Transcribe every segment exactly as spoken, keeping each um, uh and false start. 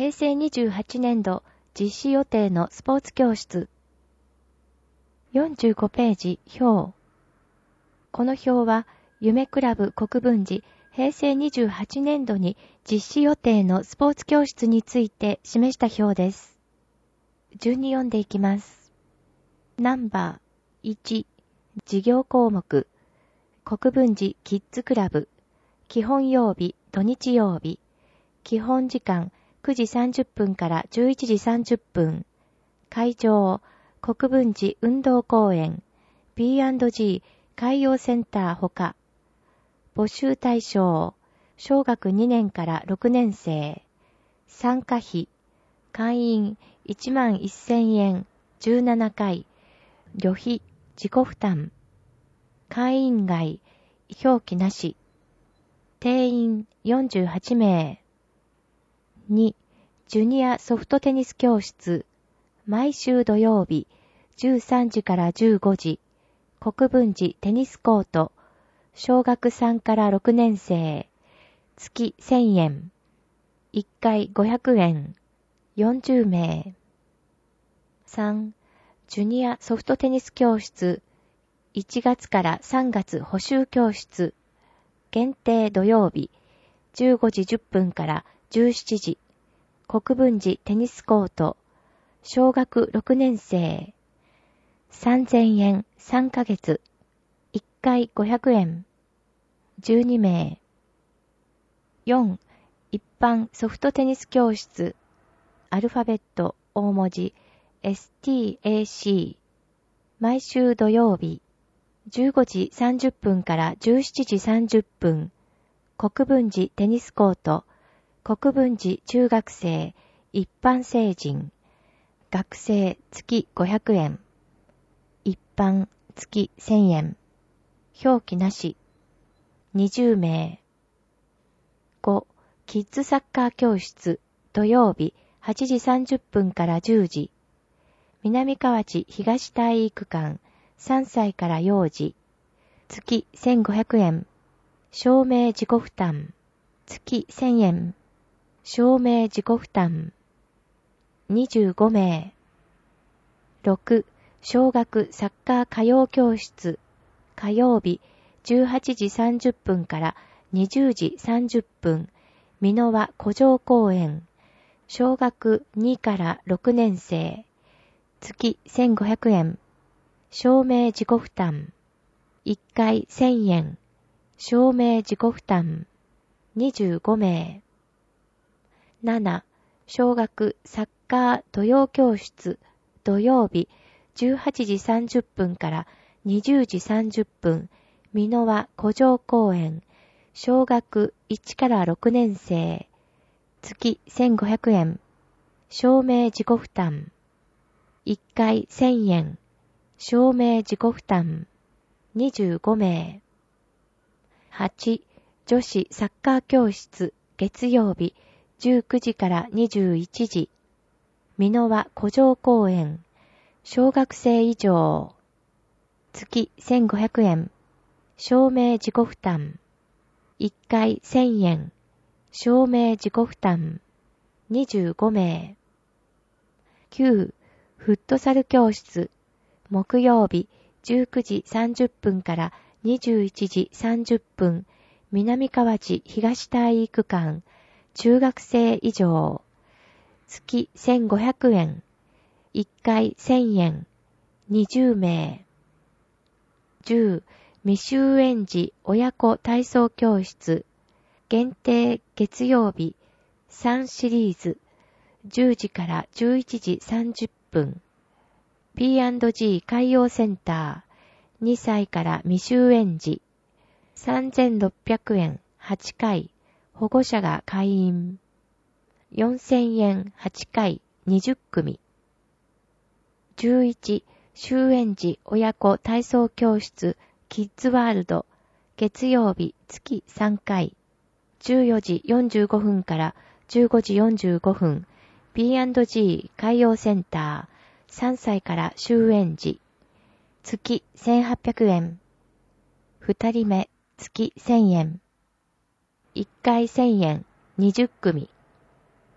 へいせいにじゅうはちねんど実施予定のスポーツ教室。よんじゅうごページ表。この表は夢クラブ国分寺へいせいにじゅうはちねんどに実施予定のスポーツ教室について示した表です。順に読んでいきます。ナンバーいち、事業項目、国分寺キッズクラブ、基本曜日、土日曜日、基本時間くじさんじゅっぷんからじゅういちじさんじゅっぷん、会場、国分寺運動公園、ビーアンドジー 海洋センターほか、募集対象、小学にねんからろくねん生、参加費、会員いちまんせんえん、じゅうななかい、旅費、自己負担、会員外、表記なし、定員よんじゅうはちめい、に、ジュニアソフトテニス教室、毎週土曜日、じゅうさんじからじゅうごじ、国分寺テニスコート、小学さんからろくねん生、月せんえん、いっかいごひゃくえん、よんじゅうめい。さん、ジュニアソフトテニス教室、いちがつからさんがつ補習教室、限定土曜日、じゅうごじじゅっぷんからじゅうしちじ、国分寺テニスコート、小学ろくねん生、さんぜんえんさんかげつ、いっかいごひゃくえん、じゅうにめい。よん、一般ソフトテニス教室、アルファベット大文字 エスティーエーシー、毎週土曜日、じゅうごじさんじゅっぷんからじゅうしちじさんじゅっぷん、国分寺テニスコート、国分寺中学生、一般成人、学生月ごひゃくえん、一般月せんえん、表記なし、にじゅうめい。ご、キッズサッカー教室、土曜日はちじさんじゅっぷんからじゅうじ、南河内東体育館、さんさいから幼児、月せんごひゃくえん、証明自己負担、月せんえん、証明自己負担、にじゅうごめい。ろく、小学サッカー歌謡教室、火曜日じゅうはちじさんじゅっぷんからにじゅうじさんじゅっぷん、美濃和古城公園、小学にからろくねん生、月せんごひゃくえん、証明自己負担、いっかいせんえん、証明自己負担、にじゅうごめい。なな、小学サッカー土曜教室、土曜日じゅうはちじさんじゅっぷんからにじゅうじさんじゅっぷん、美濃和古城公園、小学いちからろくねん生、月せんごひゃくえん、証明自己負担、いっかいせんえん、証明自己負担、にじゅうごめい。はち、女子サッカー教室、月曜日じゅうくじからにじゅういちじ、美濃和古城公園、小学生以上、月せんごひゃくえん、証明自己負担、いっかいせんえん、証明自己負担、にじゅうごめい。きゅう、フットサル教室、木曜日じゅうくじさんじゅっぷんからにじゅういちじさんじゅっぷん、南河内東体育館、中学生以上、月せんごひゃくえん、いっかいせんえん、にじゅうめい。じゅう、未就園児親子体操教室、限定月曜日さんシリーズ、じゅうじからじゅういちじさんじゅっぷん、ピーアンドジー 海洋センター、にさいから未就園児、さんぜんろっぴゃくえんはちかい、保護者が会員、よんせんえんはちかいにじゅっくみ。じゅういち、就園児親子体操教室キッズワールド、月曜日月さんかい、じゅうよじよんじゅうごふんからじゅうごじよんじゅうごふん、ピーアンドジー 海洋センター、さんさいから就園児、月せんはっぴゃくえん、ふたりめ月せんえん、いっかいせんえんにじゅっくみ。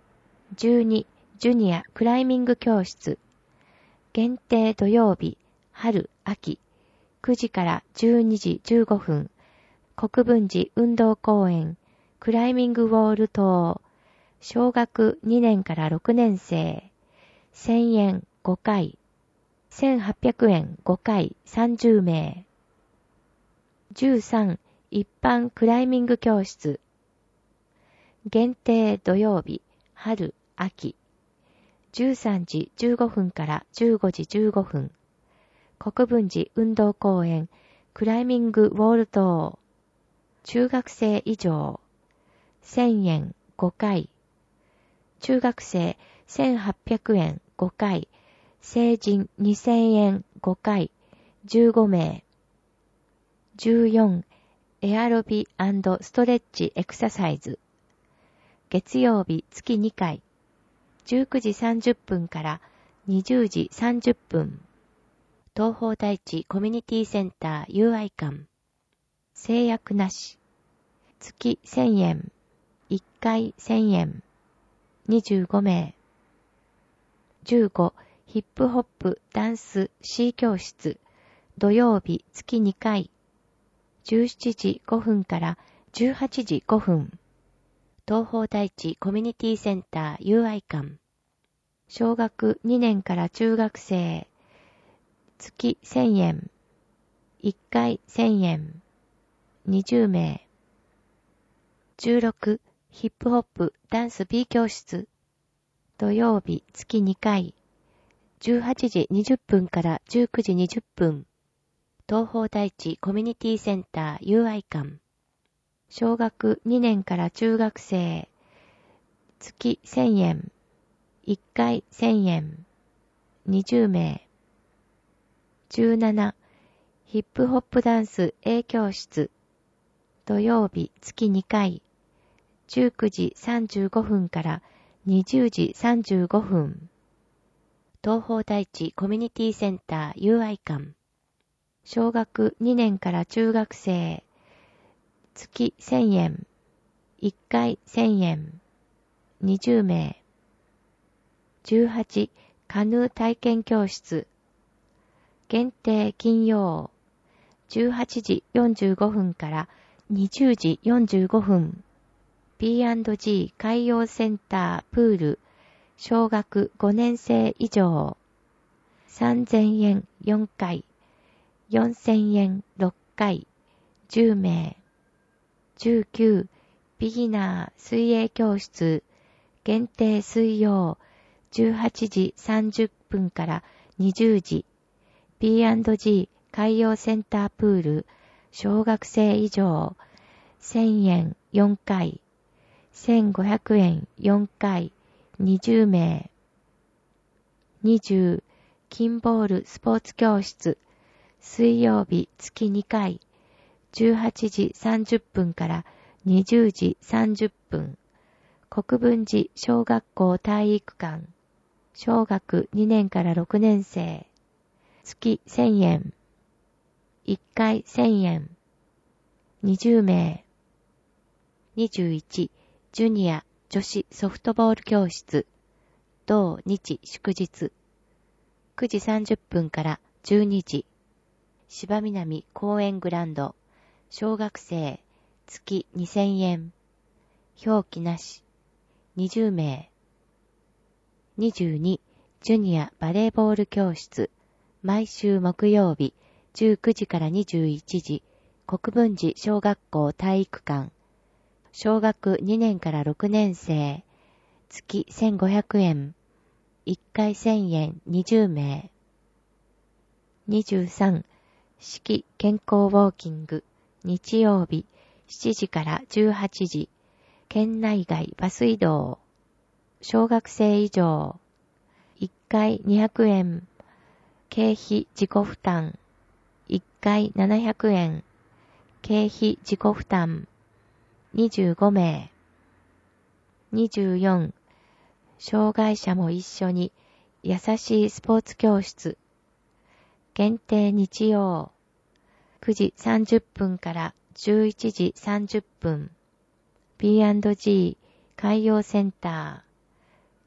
じゅうに、ジュニアクライミング教室。限定土曜日、春、秋。くじからじゅうにじじゅうごふん。国分寺運動公園、クライミングウォール棟。小学にねんからろくねん生。せんえんごかい。せんはっぴゃくえんごかいさんじゅうめい。じゅうさん、一般クライミング教室。限定土曜日、春、秋。じゅうさんじじゅうごふんからじゅうごじじゅうごふん。国分寺運動公園、クライミングウォール棟。中学生以上。せんえんごかい。中学生せんはっぴゃくえんごかい。成人にせんえんごかい。じゅうごめい。じゅうよん、エアロビ&ストレッチエクササイズ。月曜日月にかい。じゅうくじさんじゅっぷんからにじゅうじさんじゅっぷん。東方大地コミュニティセンター友愛館。制約なし。月せんえん。いっかいせんえん。にじゅうごめい。じゅうご、ヒップホップダンス C 教室。土曜日月にかい。じゅうしちじごふんからじゅうはちじごふん。東方大地コミュニティセンター友愛館。小学にねんから中学生。月せんえん。いっかいせんえん。にじゅうめい。じゅうろく、ヒップホップダンス B 教室。土曜日月にかい。じゅうはちじにじゅっぷんからじゅうくじにじゅっぷん。東方大地コミュニティセンター友愛館。小学にねんから中学生。月せんえん。いっかいせんえん。にじゅうめい。じゅうなな、ヒップホップダンス A 教室。土曜日月にかい。じゅうくじさんじゅうごふんからにじゅうじさんじゅうごふん。東方大地コミュニティセンター友愛館。小学にねんから中学生。月せんえん。いっかいせんえん。にじゅうめい。じゅうはち、カヌー体験教室。限定金曜。じゅうはちじよんじゅうごふんからにじゅうじよんじゅうごふん。ピーアンドジー 海洋センタープール。小学ごねん生以上。さんぜんえんよんかい。よんせんえんろっかい。じゅうめい。じゅうきゅう、ビギナー水泳教室。限定水曜。じゅうはちじさんじゅっぷんからにじゅうじ。ピーアンドジー 海洋センタープール。小学生以上。せんえんよんかい。せんごひゃくえんよんかい。にじゅうめい。にじゅう、キンボールスポーツ教室。水曜日月にかい。じゅうはちじさんじゅっぷんからにじゅうじさんじゅっぷん。国分寺小学校体育館。小学にねんからろくねん生。月せんえん。いっかいせんえん。にじゅうめい。にじゅういち、ジュニア女子ソフトボール教室。同日祝日。くじさんじゅっぷんからじゅうにじ。芝南公園グランド。小学生。月にせんえん。表記なし。にじゅうめい。にじゅうに、ジュニアバレーボール教室。毎週木曜日、じゅうくじからにじゅういちじ。国分寺小学校体育館。小学にねんからろくねん生。月せんごひゃくえん。いっかいせんえんにじゅうめい。にじゅうさん、四季健康ウォーキング。日曜日、しちじからじゅうはちじ。県内外バス移動。小学生以上。いっかいにひゃくえん。経費自己負担。いっかいななひゃくえん。経費自己負担。にじゅうごめい。にじゅうよん、障害者も一緒に優しいスポーツ教室。限定日曜。くじさんじゅっぷんからじゅういちじさんじゅっぷん。ピーアンドジー 海洋センター。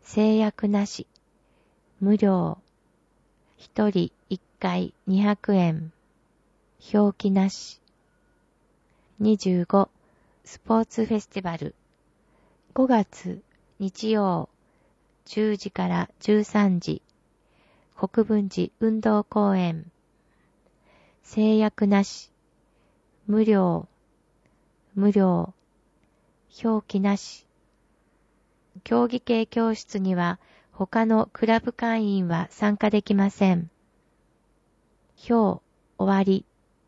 制約なし。無料。一人一回にひゃくえん。表記なし。にじゅうご、スポーツフェスティバル。ごがつ日曜じゅうじからじゅうさんじ。国分寺運動公園。制約なし。無料。無料。表記なし。競技系教室には他のクラブ会員は参加できません。表終わり。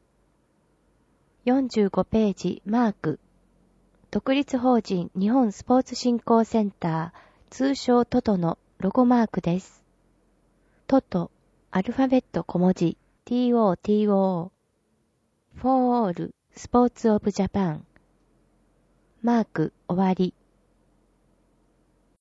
よんじゅうごページマーク。独立法人日本スポーツ振興センター、通称トトのロゴマークです。トト、アルファベット小文字、トト。For All Sports of Japan。マーク終わり。